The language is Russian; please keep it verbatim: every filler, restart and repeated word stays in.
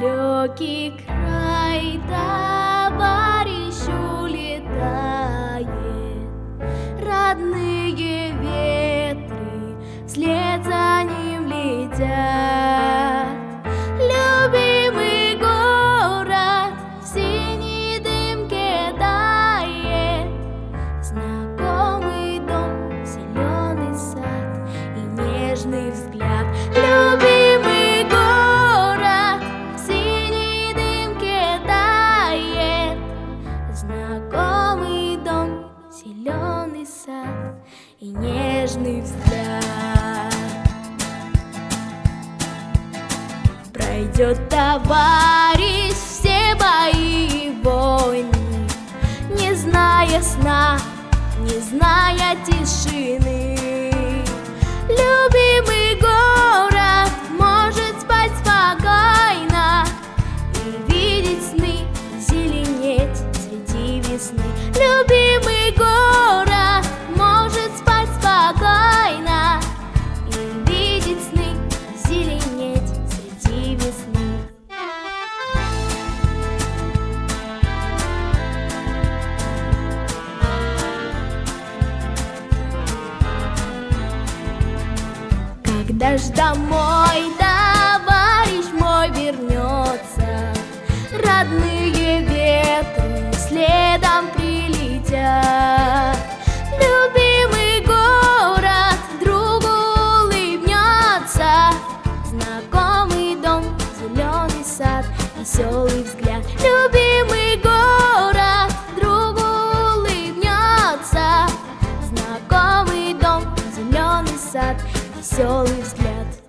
далекий край товарищ улетает, родные ветры вслед за ним летят. Любимый город в синей дымке тает, знакомый дом, зеленый сад и нежный взгляд. Любимый город в синей дымке тает, знакомый дом, зеленый сад и нежный взгляд. Пройдет товарищ все бои и войны, не зная сна, не зная тишины. Любимый город может спать спокойно и видеть сны, зеленеть среди весны. Любимый город может спать спокойно и видеть сны, зеленеть среди весны. Когда ж домой товарищ мой вернется, родные ветры следом прилетят. Любимый город другу улыбнется, знакомый дом, зеленый сад, веселый взгляд. Любимый город другу улыбнется, знакомый дом, зеленый сад, веселый взгляд.